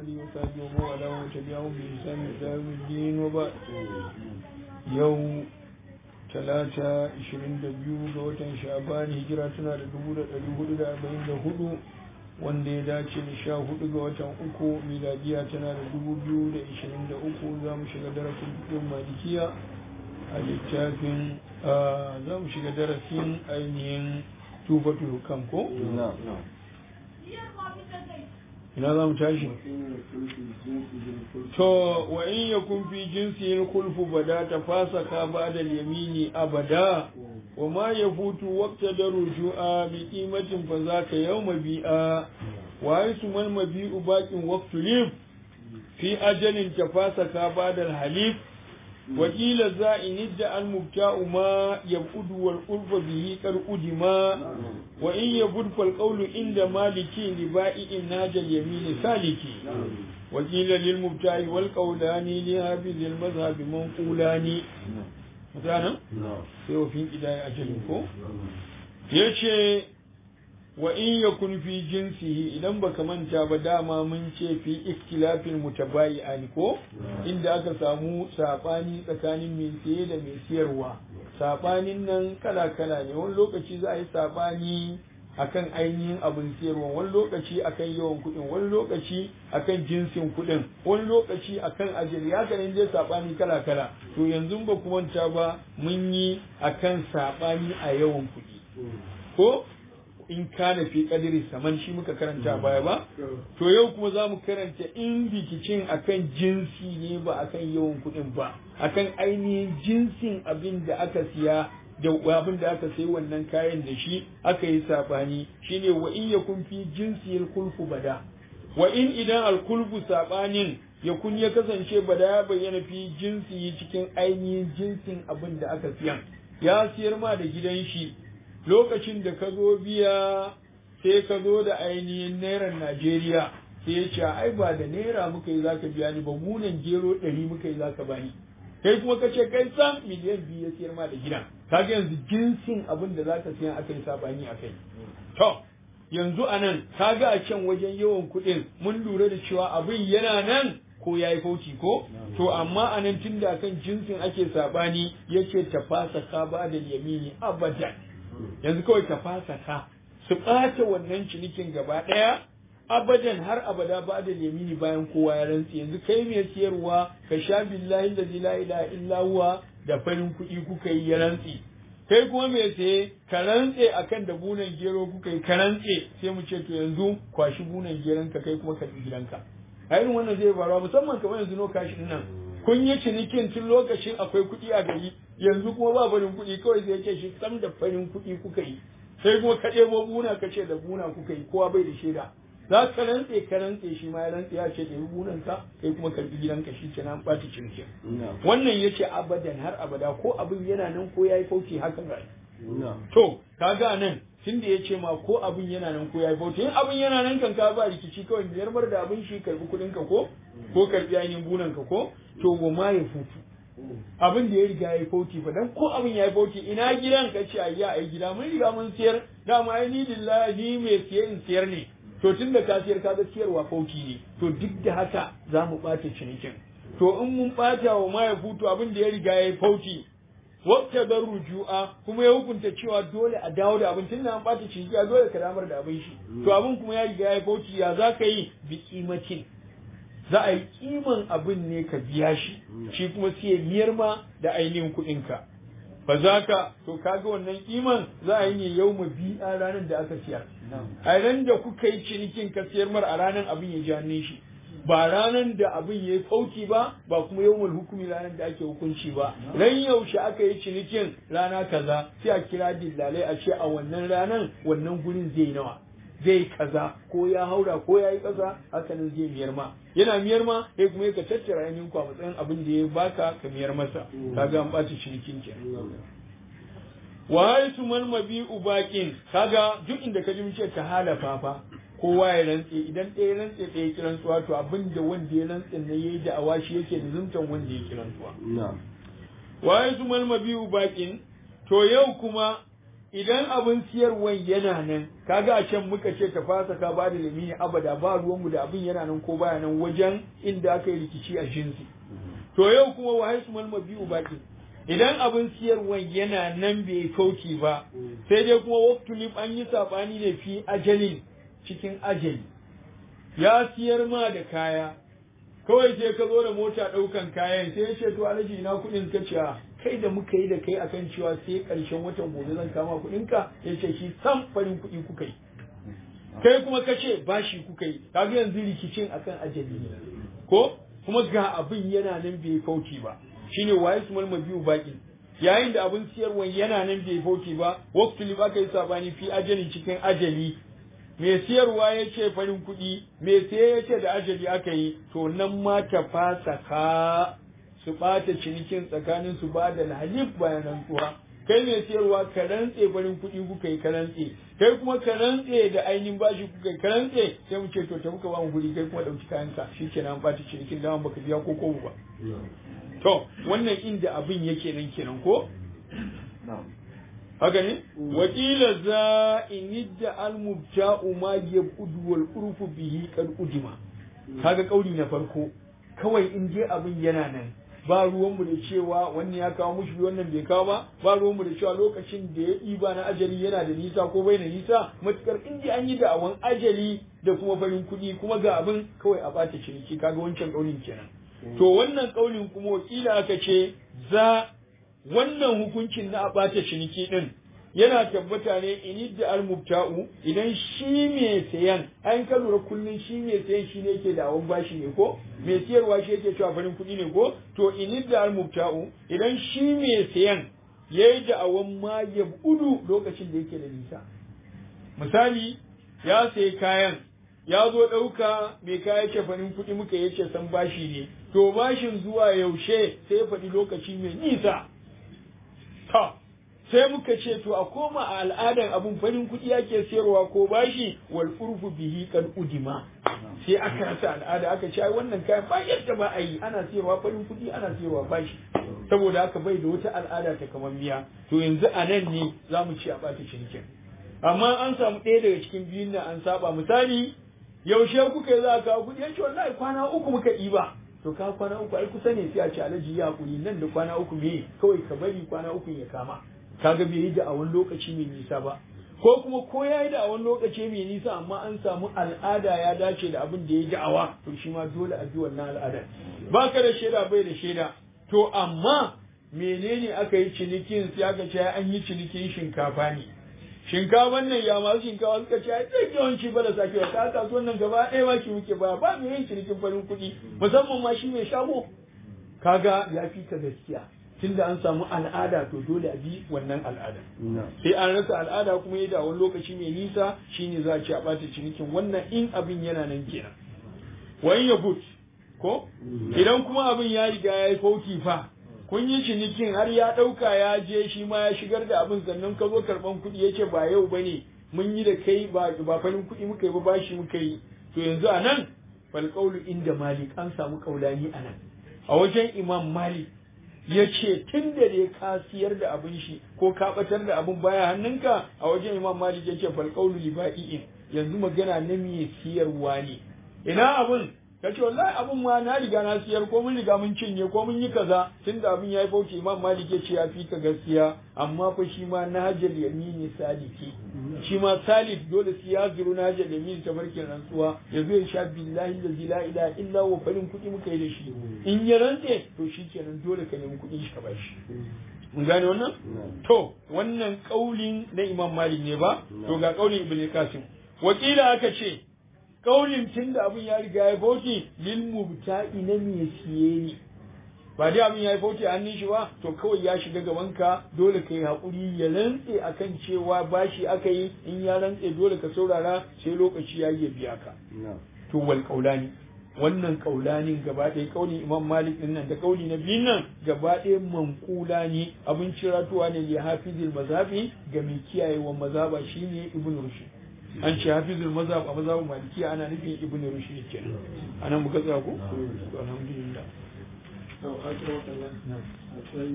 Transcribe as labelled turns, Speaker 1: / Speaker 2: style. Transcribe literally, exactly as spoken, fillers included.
Speaker 1: آله وصحبه ومن والاه وتبعهم بإحسان إلى يوم الدين وبعد. يوم talata ishirin da biyu ga watan sha'ban hijira tana da dubu da ɗari hudu da arba'in da hudu wanda ya dace da sha hudu ga watan uku miladiya tana da dubu biyu da ishirin da uku za mu shiga darasin fiƙin malikiya a littafin za mu shiga darasin ainihin tufatul hukam ko? ina za mu tashi to wa in yakun fi jinsi al-khulfu bada tafasaka ba'da al-yamini abada wa ma yafutu waqta darujua bi qimatin fa zaka yawma bi'a wa aisu man mabi'u baqin waqtu lif fi ajalin tafasaka ba'da al-halif wa qila za'in idda al-mubta'u ma yabudu wal urfa bihi kar udima wa in yabud fal qawlu inda maliki li ba'i'in najal yamin saliki wa qila lil mubta'i wal qawlani li hafiz al madhhab manqulani mutana sai wa fin idaya ajalin ko yace wa in yakun fi jinsihi idan baka manta ba dama mun ce fi ikhtilafil mutabayi'ani ko inda aka samu sabani tsakanin mai siye da mai siyarwa sabanin nan kala kala ne wani lokaci za a yi sabani akan ainihin abin siyarwa wani lokaci akan yawan kuɗin wani lokaci akan jinsin kuɗin wani lokaci akan ajali ya kan je sabani kala kala to yanzu ba ku manta ba mun yi akan sabani a yawan kuɗi ko in kana fi kadiri saman shi muka karanta baya ba to yau kuma za mu karanta in rikicin akan jinsi ne ba akan yawan kuɗin ba akan ainihin jinsin abin da aka siya da abin da aka sayi wannan kayan da shi aka yi sabani shine wa in yakun fi jinsi al-kulfu bada wa in idan al-kulfu sabanin yakun ya kasance bada ya bayyana fi jinsi cikin ainihin jinsin abin da aka siyan ya siyar ma da gidan shi lokacin da ka zo biya sai ka zo da ainihin nairan Najeriya sai ya ce ai ba da naira muka yi zaka biya ni ba munan gero ɗari muka yi zaka bani kai kuma ka ce kai san miliyan biyu ya siyar ma da gidan kaga yanzu jinsin abin da zaka siyan aka yi sabani a kai to yanzu anan kaga a can wajen yawan kuɗin mun lura da cewa abin yana nan ko ya yi fauci ko to amma anan tunda kan jinsin ake sabani yace tafasa ka ba da yamini abadan yanzu kawai ka fasa ka su ɓata wannan cinikin gaba ɗaya abadan har abada ba da yamini bayan kowa ya rantsi yanzu kai mai siyarwa ka sha billahi da la ilaha illa huwa da farin kuɗi kuka yi ya rantsi kai kuma mai saye ka rantse akan da bunan gero kuka yi ka rantse sai mu ce to yanzu kwashi bunan geron ka kai kuma ka gidanka a irin wannan zai faruwa musamman kamar yanzu no kashi nan kun yi cinikin tun lokacin akwai kuɗi a gari yanzu kuma ba farin kuɗi kawai zai ce shi sam da farin kuɗi kuka yi sai kuma ka ɗebo buna ka ce da buna kuka yi kowa bai da shaida za ka rantse ka rantse shi ma ya rantse ya ce ɗebi bunan ka kai kuma karɓi gidanka shi ke nan ɓata cinikin wannan ya ce abadan har abada ko abin yana nan ko ya yi fauci hakan ga to kaga nan tun da ya ce ma ko abin yana nan ko ya yi bauta yin abin yana nan kan ka ba rikici kawai biyar mar da abin shi karbi kudin ka ko ko karbi ainihin bunan ka ko to goma ya futu abin da ya riga ya yi fauci fa dan ko abin ya yi fauci ina gidan ka ce ayya ai gida mun riga mun siyar dama ai ni lillahi ni mai siyar in siyar ne to tun da ka siyar ka ga siyarwa fauci ne to duk da haka za mu ɓata cinikin to in mun ɓata wa ma ya futu abin da ya riga ya yi fauci wata bar rujua kuma ya hukunta cewa dole a dawo da abin tunda an bata ciniki ya dole ka damar da abin shi to abin kuma ya riga ya bauchi ya za ka yi bi kimacin za a yi kiman abin ne ka biya shi shi kuma sai miyar ma da ainihin kuɗin ka fa za ka to kaga wannan kiman za a yi ne yau ma biya ranar da aka siyar a ran da kuka yi cinikin ka siyar mar a ranar abin ya ji hannun shi ba ranar da abin ya yi fauki ba ba kuma yawmul hukumi ranar da ake hukunci ba ran yaushe aka yi cinikin rana kaza sai a kira dillalai a ce a wannan ranar wannan gurin zai nawa zai kaza ko ya haura ko ya yi kaza haka nan zai miyar ma yana miyar ma sai kuma ka tattara yanin kwa matsayin abin da ya baka ka miyar masa kaga an ɓaci cinikin ke wa haitu man mabi'u baqin kaga duk inda ka ji mun ce ta halafa fa kowa ya rantse idan ɗaya rantse ɗaya kiran tsuwa to abin da wanda ya rantse ne yayi da awashi yake da zumtan wanda ya kiran tsuwa wa yasu mal mabiu baqin to yau kuma idan abin siyarwan yana nan kaga a can muka ce ta fasa ka ba da lamini abada ba ruwanmu da abin yana nan ko baya nan wajen inda aka yi rikici a jinsi to yau kuma wa haisu mal mabi'u baki idan abin siyarwan yana nan bai kauki ba sai dai kuma waqtulib an yi sabani ne fi ajalin cikin ajali ya siyar ma da kaya kawai sai ka zo da mota ɗaukan kayan sai ya ce to alaji ina kuɗin ka ce kai da muka yi da kai akan cewa sai ƙarshen watan gobe zan kama kuɗin ka ya ce shi sam farin kuɗi kuka yi kai kuma ka ce bashi kuka yi kaga yanzu rikicin akan ajali ne ko kuma ga abin yana nan bai fauki ba shine waye su malma biyu baki yayin da abin siyarwa yana nan bai fauki ba waqtu li baka yi sabani fi ajalin cikin ajali mai siyarwa ya ce farin kuɗi mai siye ya ce da ajali aka yi to nan ma ta fasa ka su ɓata cinikin tsakanin su ba da halif bayan rantsuwa kai mai siyarwa ka rantse farin kuɗi kuka yi ka rantse kai kuma ka rantse da ainihin bashi kuka yi ka rantse sai mu ce to ta muka ba mu guri kai kuma ɗauki kayanka shi ke nan ɓata cinikin dama baka biya ko ko ba to wannan inda abin yake nan kenan ko haka ne wakila za inidda almubta'u ma yabudu wal urfu bihi kad udima kaga kauli na farko kawai in je abin yana nan ba ruwan mu da cewa wannan ya kawo mushi wannan bai kawo ba ba ruwan mu da cewa lokacin da ya ɗiba na ajali yana da nisa ko bai da nisa matukar in je an yi da'awan ajali da kuma farin kuɗi kuma ga abin kawai a bata ciniki kaga wancan kaulin kenan to wannan kaulin kuma wakila aka ce za wannan hukuncin na a ɓata ciniki ɗin yana tabbata ne in da al-mubta'u idan shi mai sayan an ka lura kullun shi mai sayan shi ne yake da awon bashi ne ko mai siyarwa shi yake cewa farin kuɗi ne ko to in da al-mubta'u idan shi mai sayan yayi da awon ma ya gudu lokacin da yake da nisa misali ya sayi kayan ya zo ɗauka mai kaya ce farin kuɗi muka yace san bashi ne to bashin zuwa yaushe sai ya faɗi lokaci mai nisa ta sai muka ce to a koma a al'adar abun farin kuɗi yake sayarwa ko bashi wal urfu bihi kan udima sai aka rasa al'ada aka ce ai wannan kayan ba yadda ba a yi ana sayarwa farin kuɗi ana sayarwa bashi saboda haka bai da wata al'ada ta kamar miya to yanzu a nan ne za mu ci a ɓata cinikin amma an samu ɗaya daga cikin biyun nan an saba misali yaushe kuka yi za a kawo kuɗi yace wallahi kwana uku muka ɗiba to ka kwana uku ai kusa ne sai a ce alaji ya hakuri nan da kwana uku me kawai ka bari kwana uku ya kama kaga bai yi da a wani lokaci mai nisa ba ko kuma ko ya yi da a wani lokaci mai nisa amma an samu al'ada ya dace da abin da ya da'awa to shi ma dole a bi wannan al'adar ba ka da shaida bai da shaida to amma menene aka yi cinikin sai aka ce an yi cinikin shinkafa ne shinkafan nan ya masu shinkafa suka ce ai zai yawanci ba da sakewa ta kasuwan nan gaba ɗaya ma ki muke baya ba mu yin cinikin farin kuɗi musamman ma shi mai shago kaga ya fi ka gaskiya tunda an samu al'ada to dole a bi wannan al'ada sai an rasa al'ada kuma ya da wani lokaci mai nisa shine za a ci a ɓata cinikin wannan in abin yana nan kenan wani ya but ko idan kuma abin ya riga ya yi fauki fa kun yi cinikin har ya ɗauka ya je shi ma ya shigar da abin sannan ka zo karɓan kuɗi ya ce ba yau ba ne mun yi da kai ba farin kuɗi muka yi ba bashi muka yi to yanzu a nan falƙaulu inda malik an samu ƙaulani a nan a wajen imam malik ya ce tun da dai ka siyar da abin shi ko ka batar da abin baya hannunka a wajen imam malik ya ce falƙaulu liba'i'in yanzu magana na me siyarwa ne ina abin ka ce wallahi abin ma na riga na siyar ko mun riga mun cinye ko mun yi kaza tun da abin ya yi bauchi imam malik ya ce ya fi ka gaskiya amma fa shi ma na hajjal yamini saliki shi ma salif dole sai ya zuru na hajjal yamini ta barkin rantsuwa ya zo ya sha billahi allazi la ilaha illa wa farin kuɗi muka yi da shi in ya rantse to shi kenan dole ka nemi kuɗin shi ka bashi mun gane wannan to wannan kaulin na imam malik ne ba to ga kaulin ibn qasim wakila aka ce kaulin tun da abin ya riga ya bauti lil mubta'i na me siye ne ba dai abin ya yi bauti a hannun shi ba to kawai ya shiga gaban ka dole ka yi haƙuri ya rantse akan cewa bashi aka yi in ya rantse dole ka saurara sai lokaci ya yi biya ka to wal kaulani wannan kaulanin gaba ɗaya kaulin imam malik din nan da kauli na biyun nan gaba ɗaya manqula ne abin ciratuwa ne li hafizil mazhabi ga mai kiyayewa mazhaba shine ibnu rushd an ce hafizul mazhab a mazhabin malikiya ana nufin ibnu rushd kenan anan muka tsaya ko alhamdulillah